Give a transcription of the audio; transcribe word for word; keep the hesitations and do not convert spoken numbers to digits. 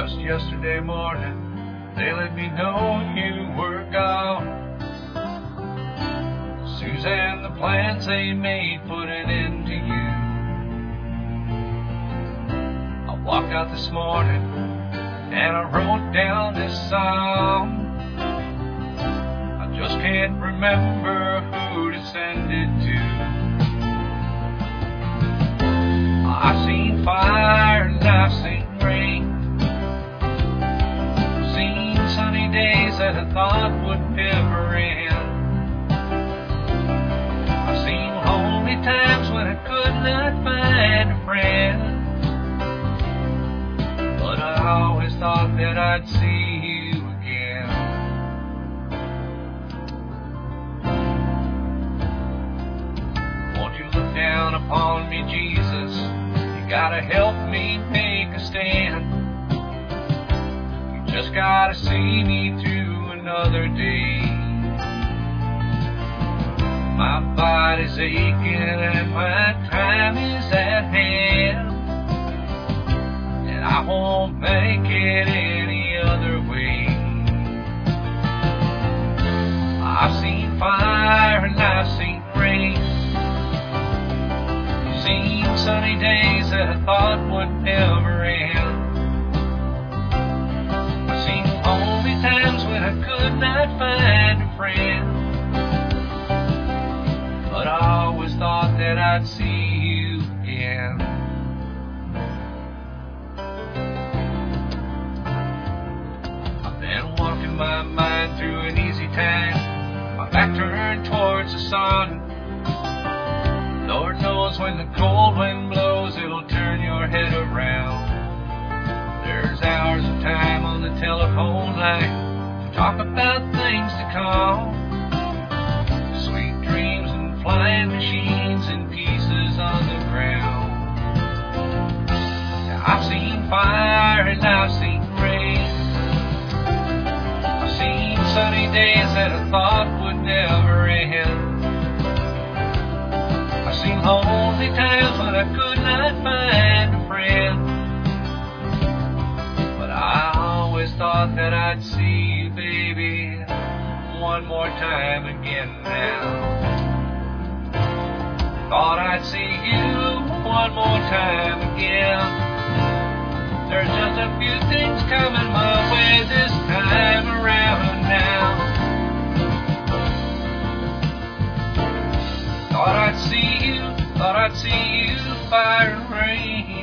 just yesterday morning, they let me know you were gone. Suzanne, the plans they made put an end to you. I walked out this morning and I wrote down this song. I just can't remember who to send it to. I've seen fire and I've seen rain, seen sunny days that I thought would never end. I've seen lonely times when I could not find a friend, but I always thought that I'd see you again. Won't you look down upon me, Jesus? You gotta help me make a stand. You just gotta see me through another day. My body's aching and my time is at hand, and I won't make it any other way. I've seen fire and I've seen rain, seen sunny days that I thought would never end. I've seen lonely times when I could not find a friend, but I always thought that I'd see you again. I've been walking my mind through an easy time, my back turned towards the sun. Lord knows when the cold wind blows, it'll turn your head around. There's hours of time on the telephone line to talk about things to come. Sweet dreams and flying machines and pieces on the ground. Now, I've seen fire and I've seen rain. I've seen sunny days that I thought would never end. I've seen lonely times when I could not find a friend, but I always thought that I'd see you, baby, one more time again now. Thought I'd see you one more time again. There's just a few things coming my way this time around now. Thought I'd see you, thought I'd see you, fire and rain.